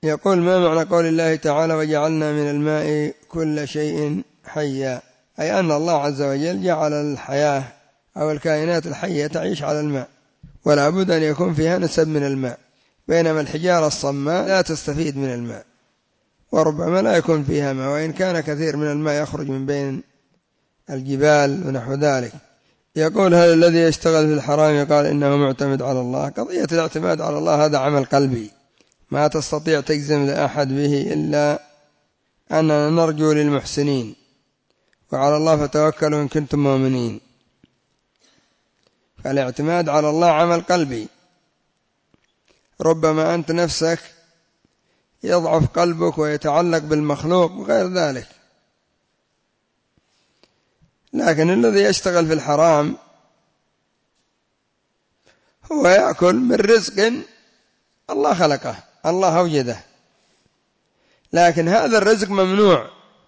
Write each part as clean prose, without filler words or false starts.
يقول: ما معنى قول الله تعالى: وجعلنا من الماء كل شيء حيا؟ أي أن الله عز وجل جعل الحياة أو الكائنات الحية تعيش على الماء، ولا بد أن يكون فيها نسب من الماء، بينما الحجارة الصماء لا تستفيد من الماء، وربما لا يكون فيها ماء، وإن كان كثير من الماء يخرج من بين الجبال ونحو ذلك. يقول: هل الذي يشتغل في الحرام قال إنه معتمد على الله؟ قضية الاعتماد على الله هذا عمل قلبي، ما تستطيع تجزم لأحد به، إلا أننا نرجو للمحسنين، وعلى الله فتوكلوا إن كنتم مؤمنين. فالاعتماد على الله عمل قلبي، ربما أنت نفسك يضعف قلبك ويتعلق بالمخلوق وغير ذلك، لكن الذي يشتغل في الحرام هو يأكل من رزق الله خلقه، الله أوجده، لكن هذا الرزق ممنوع.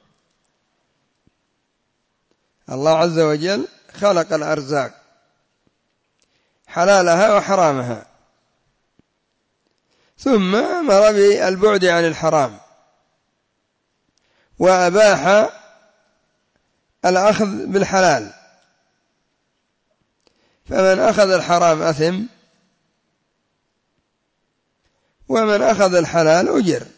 الله عز وجل خلق الأرزاق حلالها وحرامها، ثم أمر بالبعد عن الحرام، وأباح الأخذ بالحلال، فمن أخذ الحرام أثم، ومن أخذ الحلال أجر.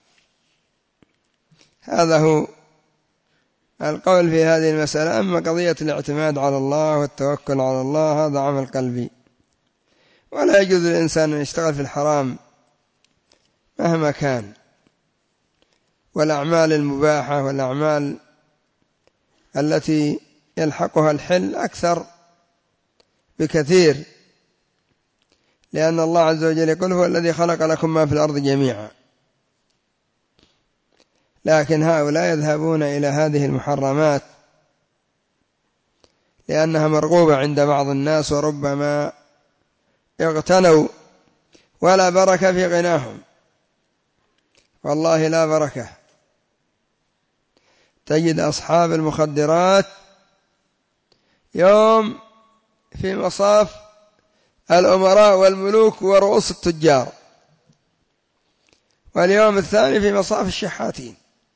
هذا هو القول في هذه المسألة. أما قضية الاعتماد على الله والتوكل على الله هذا عمل قلبي، ولا يجوز للإنسان أن يشتغل في الحرام مهما كان، والأعمال المباحة والأعمال التي يلحقها الحل أكثر بكثير، لأن الله عز وجل يقول: هو الذي خلق لكم ما في الأرض جميعا. لكن هؤلاء يذهبون إلى هذه المحرمات لأنها مرغوبة عند بعض الناس، وربما اغتنوا، ولا بركة في غناهم، والله لا بركة. تجد أصحاب المخدرات يوم في مصاف الأمراء والملوك ورؤوس التجار، واليوم الثاني في مصاف الشحاتين،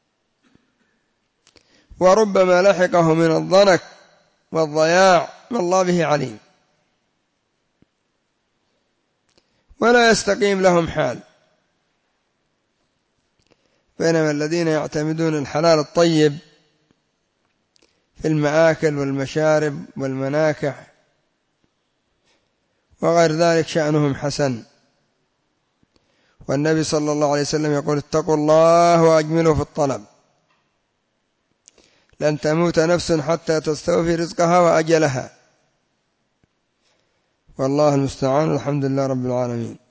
وربما لحقه من الضنك والضياع ما الله به عليم، ولا يستقيم لهم حال. بينما الذين يعتمدون الحلال الطيب في المآكل والمشارب والمناكح وغير ذلك شأنهم حسن. والنبي صلى الله عليه وسلم يقول: اتقوا الله وأجملوا في الطلب، لن تموت نفس حتى تستوفي رزقها وأجلها. والله المستعان. الحمد لله رب العالمين.